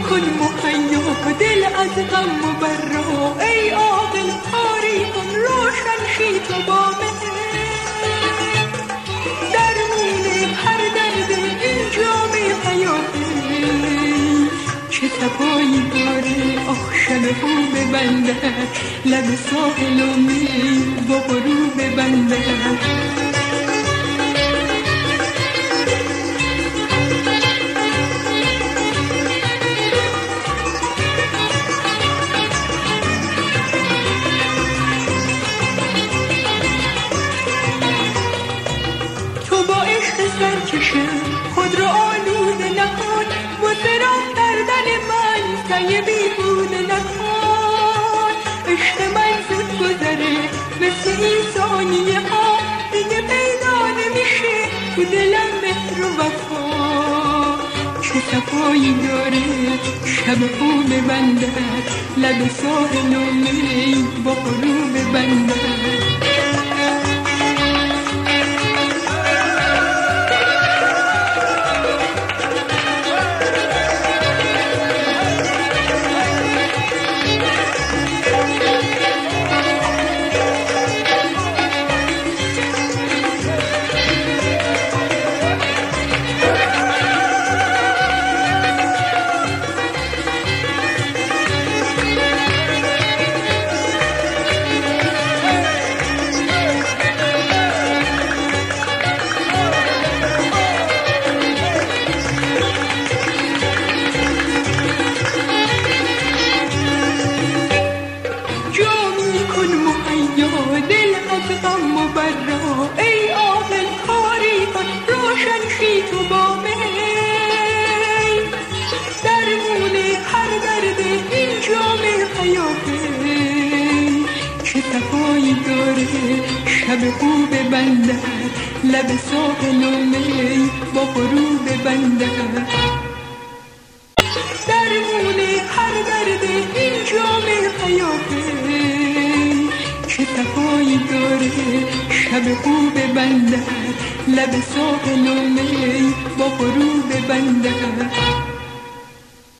کن مهیا دل از غم مبرا، ای عاقل کاری کن روشن شی تو با مهر، درمون هر درد این جام حیاته، چه صفایی داره آخ شب خوب بنده، لب ساحل و می با غروب بنده. خود را آلوده نکن، مطرب کردن من سعی بیهوده نکن، عشق من زود گذره مثل این ثانیه ها، دیگه پیدا نمیشه تو دلم مهر و وفا، چه صفایی داره شب خوب بنده، لب ساحل و می با غروب بنده. ای عاقل کاری کن روشن شی تو با می، درمون هر درد این جام حیاته، چه صفایی داره شب خوب بنده، لب ساحل و می با غروب بنده، درمون هر درد این جام حیاته، چه صفایی داره شب خوب بنده، لب ساحل و می با غروب بنده.